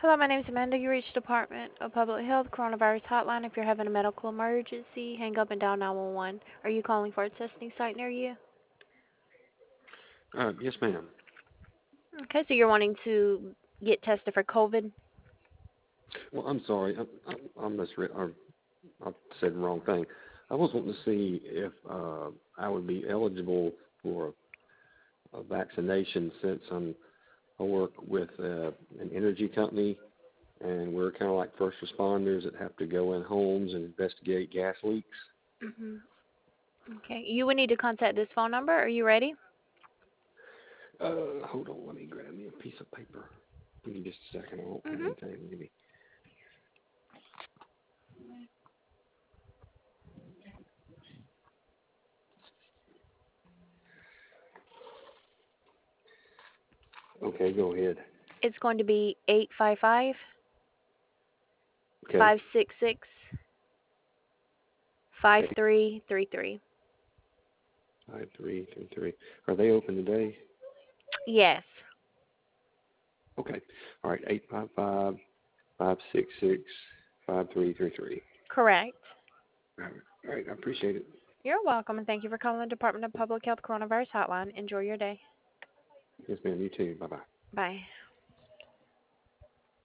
Hello, my name is Amanda. You reached Department of Public Health Coronavirus Hotline. If you're having a medical emergency, hang up and dial 911. Are you calling for a testing site near you? Yes, ma'am. Okay, so you're wanting to get tested for COVID? Well, I'm sorry. I misread, or I said the wrong thing. I was wanting to see if I would be eligible for a vaccination since I work with an energy company, and we're kind of like first responders that have to go in homes and investigate gas leaks. Hmm. Okay, you would need to contact this phone number. Are you ready? Hold on. Let me grab me a piece of paper. Give me just a second. I won't have Hmm. anything. Give me. Okay, go ahead. It's going to be 855 Okay. 566 five Eight three three three. 5333. Are they open today? Yes, Okay. All right. 855-566-5333. correct. All right. All right. I appreciate it. You're welcome, and thank you for calling the Department of Public Health Coronavirus Hotline. Enjoy your day. Yes, ma'am. You too. Bye bye. Bye.